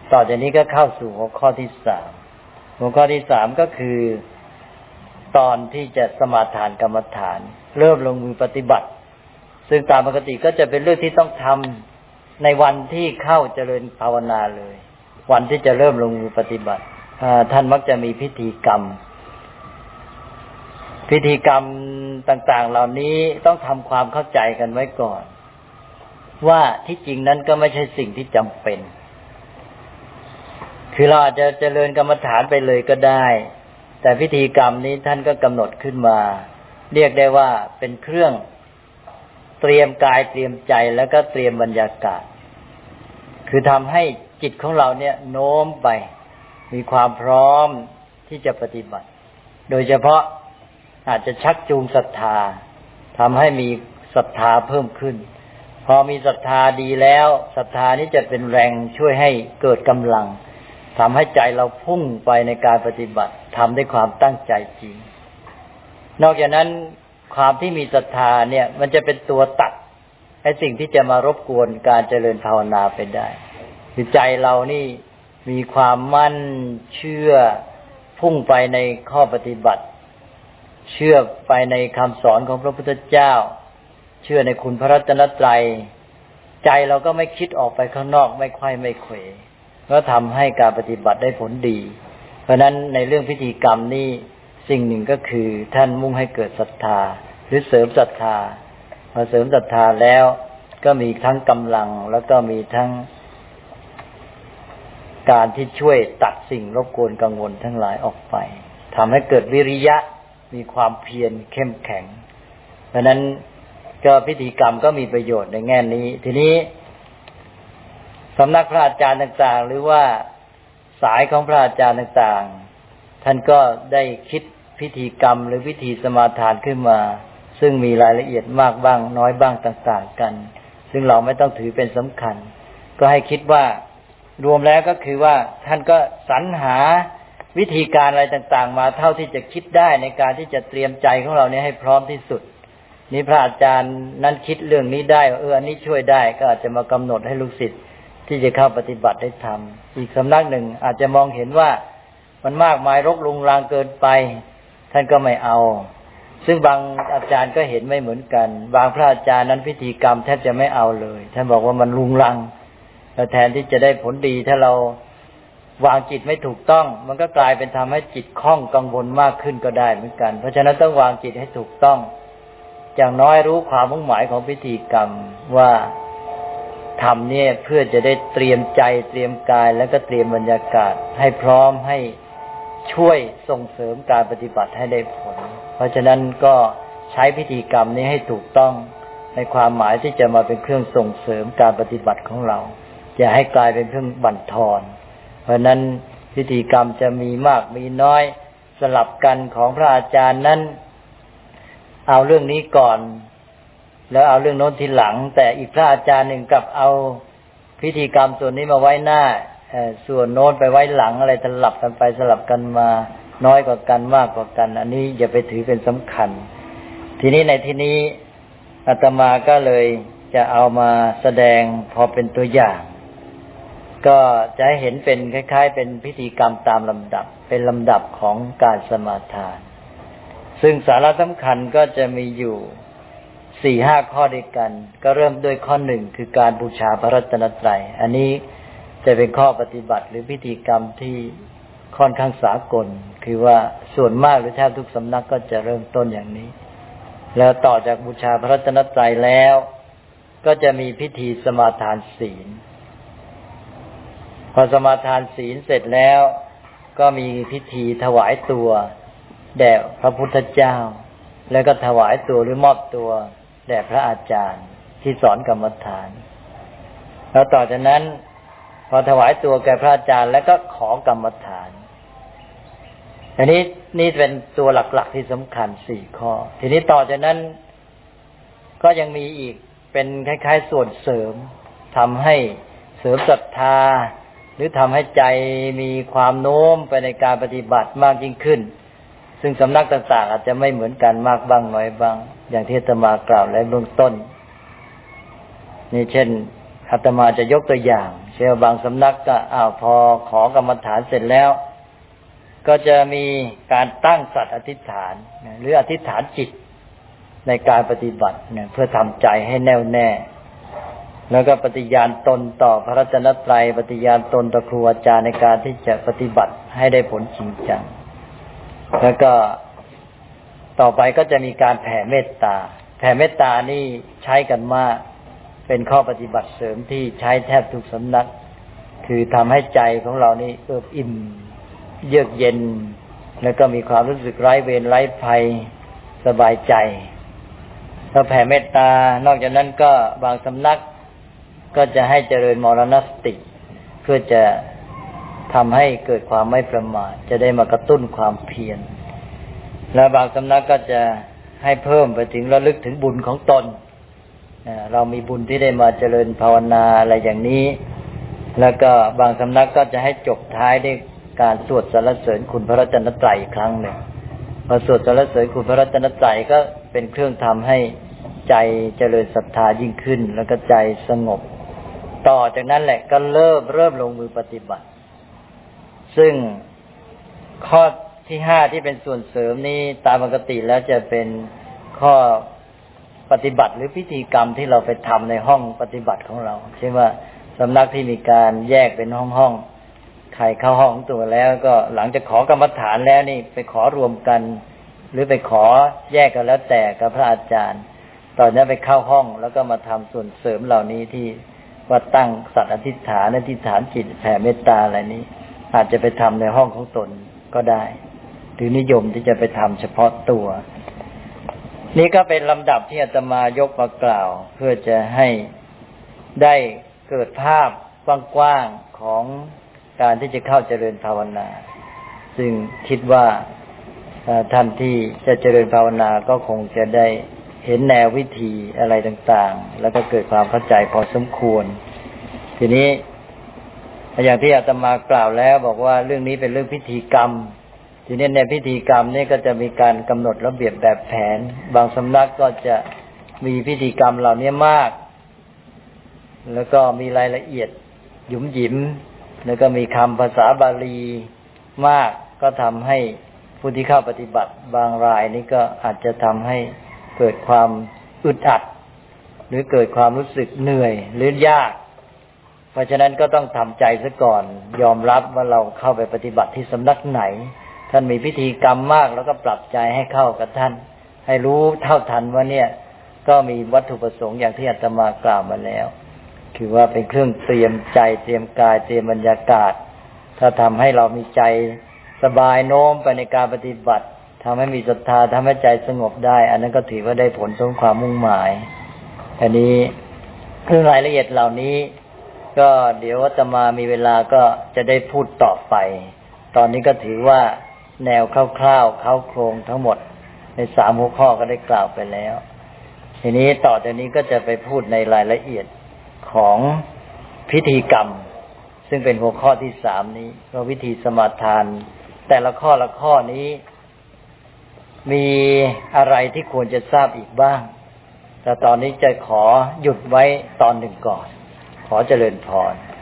ต่อจากนี้ก็เข้าสู่หัวข้อที่สามหัวข้อที่สามก็คือตอนที่จะสมาทานกรรมฐานเริ่มลงมือปฏิบัติซึ่งตามปกติก็จะเป็นเรื่องที่ต้องทำในวันที่เข้าเจริญภาวนาเลยวันที่จะเริ่มลงมือปฏิบัติท่านมักจะมีพิธีกรรมต่างๆเหล่านี้ต้องทำความเข้าใจกันไว้ก่อนว่าที่จริงนั้นก็ไม่ใช่สิ่งที่จำเป็นคือเราอาจจะเจริญกรรมฐานไปเลยก็ได้แต่พิธีกรรมนี้ท่านก็กำหนดขึ้นมาเรียกได้ว่าเป็นเครื่องเตรียมกายเตรียมใจแล้วก็เตรียมบรรยากาศคือทำให้จิตของเราเนี่ยโน้มไปมีความพร้อมที่จะปฏิบัติโดยเฉพาะอาจจะชักจูงศรัทธาทำให้มีศรัทธาเพิ่มขึ้นพอมีศรัทธาดีแล้วศรัทธานี้จะเป็นแรงช่วยให้เกิดกำลังทำให้ใจเราพุ่งไปในการปฏิบัติทำด้วยความตั้งใจจริงนอกจากนั้นความที่มีศรัทธาเนี่ยมันจะเป็นตัวตัดไอ้สิ่งที่จะมารบกวนการเจริญภาวนาไปได้คือใจเรานี่มีความมั่นเชื่อพุ่งไปในข้อปฏิบัติเชื่อไปในคำสอนของพระพุทธเจ้าเชื่อในคุณพระรัตนตรัยใจเราก็ไม่คิดออกไปข้างนอกไม่ไขว้ไม่เขวก็ทำให้การปฏิบัติได้ผลดีเพราะนั้นในเรื่องพิธีกรรมนี่สิ่งหนึ่งก็คือท่านมุ่งให้เกิดศรัทธาหรือเสริมศรัทธาพอเสริมศรัทธาแล้วก็มีทั้งกำลังแล้วก็มีทั้งการที่ช่วยตัดสิ่งรบกวนกังวลทั้งหลายออกไปทำให้เกิดวิริยะมีความเพียรเข้มแข็งเพราะนั้นก็พิธีกรรมก็มีประโยชน์ในแง่นี้ทีนี้สำนักพระอาจารย์ต่างๆหรือว่าสายของพระอาจารย์ต่างๆท่านก็ได้คิดพิธีกรรมหรือพิธีสมาทานขึ้นมาซึ่งมีรายละเอียดมากบ้างน้อยบ้างต่างๆกันซึ่งเราไม่ต้องถือเป็นสำคัญก็ให้คิดว่ารวมแล้วก็คือว่าท่านก็สรรหาวิธีการอะไรต่างๆมาเท่าที่จะคิดได้ในการที่จะเตรียมใจของเราเนี่ยให้พร้อมที่สุดนี่พระอาจารย์นั้นคิดเรื่องนี้ได้อันนี้ช่วยได้ก็อาจจะมากำหนดให้ลูกศิษย์ที่จะเข้าปฏิบัติได้ทำอีกสำนักหนึ่งอาจจะมองเห็นว่ามันมากมายรกรุงรังเกินไปท่านก็ไม่เอาซึ่งบางอาจารย์ก็เห็นไม่เหมือนกันบางพระอาจารย์นั้นพิธีกรรมแทบจะไม่เอาเลยท่านบอกว่ามันรุงรังแล้วแทนที่จะได้ผลดีถ้าเราวางจิตไม่ถูกต้องมันก็กลายเป็นทำให้จิตคล่องกังวลมากขึ้นก็ได้เหมือนกันเพราะฉะนั้นต้องวางจิตให้ถูกต้องอย่างน้อยรู้ความมุ่งหมายของพิธีกรรมว่าทำเนี่ยเพื่อจะได้เตรียมใจเตรียมกายแล้วก็เตรียมบรรยากาศให้พร้อมให้ช่วยส่งเสริมการปฏิบัติให้ได้ผลเพราะฉะนั้นก็ใช้พิธีกรรมนี้ให้ถูกต้องในความหมายที่จะมาเป็นเครื่องส่งเสริมการปฏิบัติของเราอย่าให้กลายเป็นเครื่องบั่นทอนเพราะนั้นพิธีกรรมจะมีมากมีน้อยสลับกันของพระอาจารย์นั้นเอาเรื่องนี้ก่อนแล้วเอาเรื่องโน้นทีหลังแต่อีกพระอาจารย์หนึ่งกลับเอาพิธีกรรมส่วนนี้มาไว้หน้าส่วนโน้นไปไว้หลังอะไรสลับกันไปสลับกันมาน้อยกว่ากันมากกว่ากันอันนี้อย่าไปถือเป็นสำคัญทีนี้ในที่นี้อาตมาก็เลยจะเอามาแสดงพอเป็นตัวอย่างก็จะให้เห็นเป็นคล้ายๆเป็นพิธีกรรมตามลำดับเป็นลำดับของการสมาทานซึ่งสาระสำคัญก็จะมีอยู่ 4-5 ข้อด้วยกันก็เริ่มด้วยข้อ1คือการบูชาพระรัตนตรัยอันนี้จะเป็นข้อปฏิบัติหรือพิธีกรรมที่ค่อนข้างสากลคือว่าส่วนมากหรือแทบทุกสำนักก็จะเริ่มต้นอย่างนี้แล้วต่อจากบูชาพระรัตนตรัยแล้วก็จะมีพิธีสมาทานศีลพอสมาทานศีลเสร็จแล้วก็มีพิธีถวายตัวแด่พระพุทธเจ้าแล้วก็ถวายตัวหรือมอบตัวแด่พระอาจารย์ที่สอนกรรมฐานแล้วต่อจากนั้นพอถวายตัวแก่พระอาจารย์แล้วก็ขอกรรมฐานอันนี้นี่เป็นตัวหลักๆที่สำคัญ4ข้อทีนี้ต่อจากนั้นก็ยังมีอีกเป็นคล้ายๆส่วนเสริมทำให้เสริมศรัทธาหรือทำให้ใจมีความโน้มไปในการปฏิบัติมากยิ่งขึ้นซึ่งสำนักต่างๆอาจจะไม่เหมือนกันมากบ้างน้อยบ้างอย่างที่อาตมากล่าวและเบื้องต้นนี่เช่นอาตมาจะยกตัวอย่างเช่นบางสำนักก็พอขอกรรมฐานเสร็จแล้วก็จะมีการตั้งสัตย์อธิษฐานหรืออธิษฐานจิตในการปฏิบัติเพื่อทำใจให้แน่วแน่แล้วก็ปฏิญาณตนต่อพระรัตนตรัยปฏิญาณตนต่อครูอาจารย์ในการที่จะปฏิบัติให้ได้ผลจริงจังแล้วก็ต่อไปก็จะมีการแผ่เมตตาแผ่เมตตานี่ใช้กันมากเป็นข้อปฏิบัติเสริมที่ใช้แทบทุกสำนักคือทำให้ใจของเรานี่เอิบอิ่มเยือกเย็นแล้วก็มีความรู้สึกไร้เวรไร้ภัยสบายใจถ้าแผ่เมตตานอกจากนั้นก็บางสำนักก็จะให้เจริญมรณสติเพื่อจะทำให้เกิดความไม่ประมาทจะได้มากระตุ้นความเพียรและบางสำนักก็จะให้เพิ่มไปถึงระลึกถึงบุญของตนเรามีบุญที่ได้มาเจริญภาวนาอะไรอย่างนี้แล้วก็บางสำนักก็จะให้จบท้ายด้วยการสวดสรรเสริญคุณพระรัตนตรัยอีกครั้งหนึ่งพอสวดสรรเสริญคุณพระรัตนตรัยก็เป็นเครื่องทำให้ใจเจริญศรัทธายิ่งขึ้นแล้วก็ใจสงบต่อจากนั้นแหละก็เริ่มลงมือปฏิบัติซึ่งข้อที่5ที่เป็นส่วนเสริมนี้ตามปกติแล้วจะเป็นข้อปฏิบัติหรือพิธีกรรมที่เราไปทำในห้องปฏิบัติของเราเช่นว่าสำนักที่มีการแยกเป็นห้องใครเข้าห้องของตัวแล้วก็หลังจากขอกรรมฐานแล้วนี่ไปขอรวมกันหรือไปขอแยกกันแล้วแต่กับพระอาจารย์ตอนนี้ไปเข้าห้องแล้วก็มาทำส่วนเสริมเหล่านี้ที่ว่าตั้งสัตย์อธิษฐานจิตแผ่เมตตาอะไรนี้อาจจะไปทำในห้องของตนก็ได้หรือนิยมที่จะไปทำเฉพาะตัวนี่ก็เป็นลำดับที่อาตมายกมากล่าวเพื่อจะให้ได้เกิดภาพกว้างๆของการที่จะเข้าเจริญภาวนาซึ่งคิดว่าท่านที่จะเจริญภาวนาก็คงจะได้เห็นแนววิธีอะไรต่างๆแล้วก็เกิดความเข้าใจพอสมควรทีนี้อย่างที่อาตมากล่าวแล้วบอกว่าเรื่องนี้เป็นเรื่องพิธีกรรมทีนี้ในพิธีกรรมนี่ก็จะมีการกำหนดระเบียบแบบแผนบางสำนักก็จะมีพิธีกรรมเหล่านี้มากแล้วก็มีรายละเอียดหยุมหยิมแล้วก็มีคำภาษาบาลีมากก็ทำให้ผู้ที่เข้าปฏิบัติบางรายนี่ก็อาจจะทำให้เกิดความอึดอัดหรือเกิดความรู้สึกเหนื่อยหรือยากเพราะฉะนั้นก็ต้องทำใจซะก่อนยอมรับว่าเราเข้าไปปฏิบัติที่สำนักไหนท่านมีพิธีกรรมมากแล้วก็ปรับใจให้เข้ากับท่านให้รู้เท่าทันว่าเนี่ยก็มีวัตถุประสงค์อย่างที่อาตมากล่าวมาแล้วคือว่าเป็นเครื่องเตรียมใจเตรียมกายเตรียมบรรยากาศถ้าทำให้เรามีใจสบายโน้มไปในการปฏิบัติทำให้มีศรัทธาทำให้ใจสงบได้อันนั้นก็ถือว่าได้ผลสมความมุ่งหมายอันนี้เรื่องรายละเอียดเหล่านี้ก็เดี๋ยวอาตมามีเวลาก็จะได้พูดต่อไปตอนนี้ก็ถือว่าแนวคร่าวๆเข้าโครงทั้งหมดใน3หัวข้อก็ได้กล่าวไปแล้วทีนี้ต่อจากนี้ก็จะไปพูดในรายละเอียดของพิธีกรรมซึ่งเป็นหัวข้อที่3นี้ว่าวิธีสมาทานแต่ละข้อละข้อนี้มีอะไรที่ควรจะทราบอีกบ้างแต่ตอนนี้จะขอหยุดไว้ตอนหนึ่งก่อนขอเจริญพร